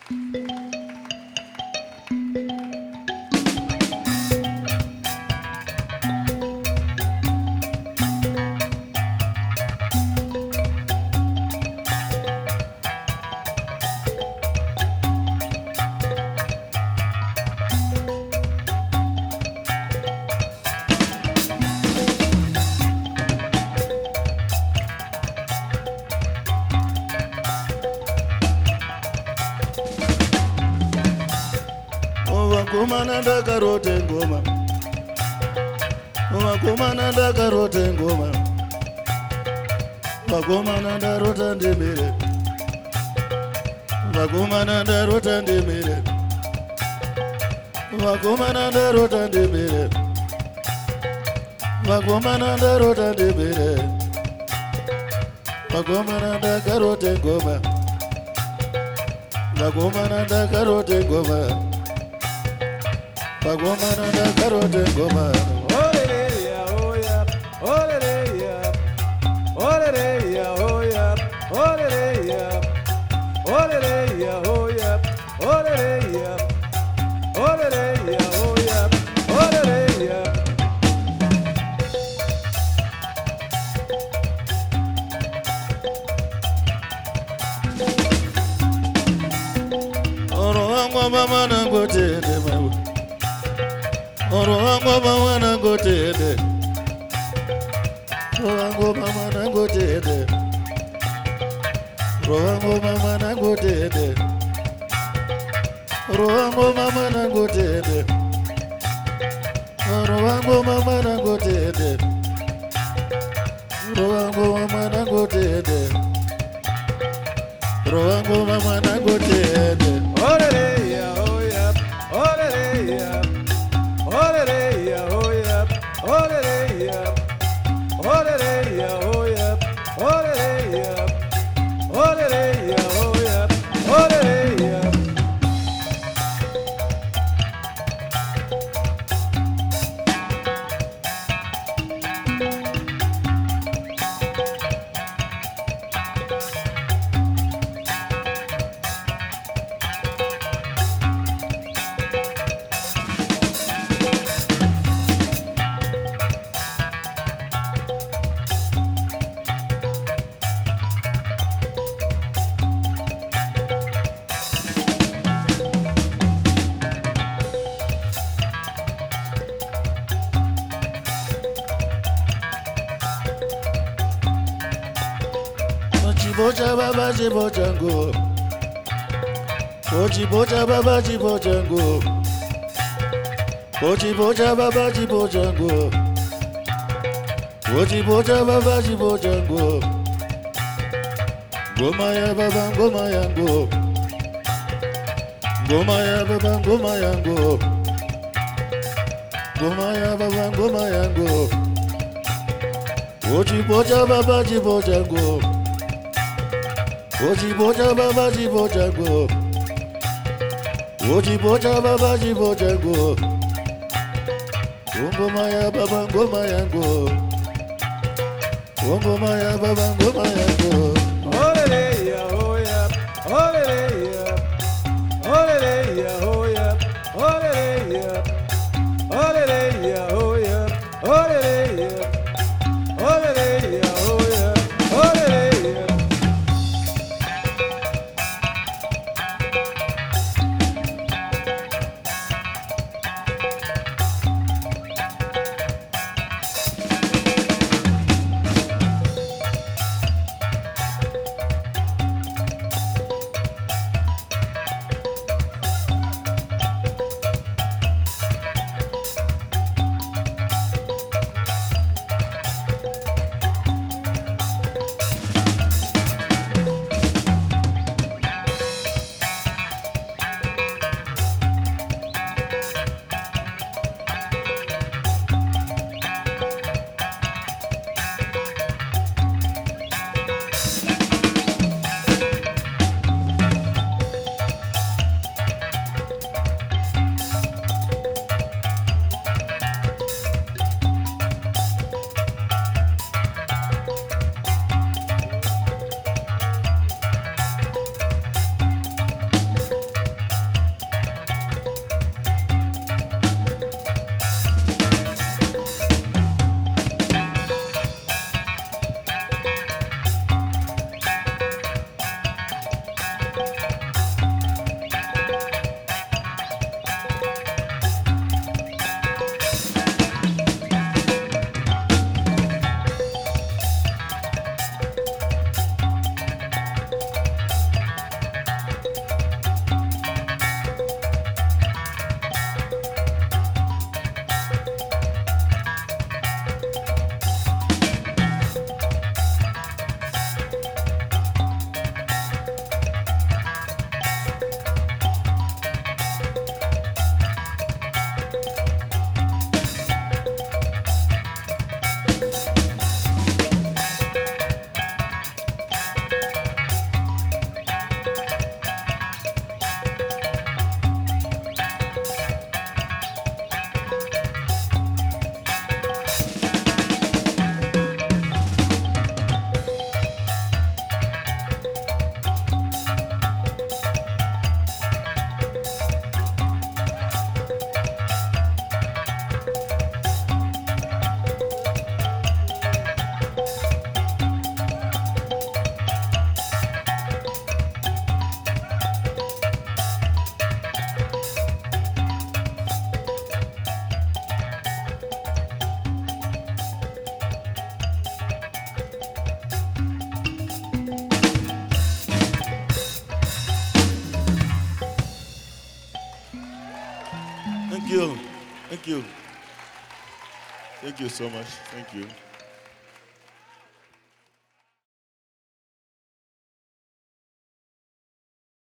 Vakomana ndakarote ngoma, vakomana ndakarote ngoma, vakomana ndarota ndemere, vakomana ndarota ndemere, vakomana ndarota ndemere, vakomana ndarota ndemere, vakomana ndakarote ngoma, vakomana ndakarote ngoma. Vakomana ndakarote ngoma. Olereya hoya, olereya, olereya hoya, olereya, olereya hoya, olereya, olereya hoya, olereya. Oro wangu mama nangotende mawe. Oro wangu mama nangotende. Oro wangu mama nangotende. Oro wangu mama nangotende. Oro wangu mama nangotende. Oro wangu mama nangotende. Oro wangu mama nangotende. Oro wangu mama nangotende. Olereya hoya, olereya, olereya hoya, olereya, olereya hoya, olereya, olereya hoya, olereya. Chibocha baba chibochango. Chibocha baba chibochango. Chibocha baba chibochango. Chibocha baba chibochango. Ngoma ya baba ngoma yangu. Ngoma ya baba ngoma yangu. Ngoma ya baba ngoma yangu. Chibocha baba chibochango. Chibocha baba chibochango. Chibocha baba chibochango. Ngoma ya baba ngoma yangu. Ngoma ya baba ngoma yangu. Olereya hoya, olereya, olereya hoya, olereya, olereya hoya, olereya, olereya hoya, olereya. Thank you. Thank you. Thank you so much. Thank you.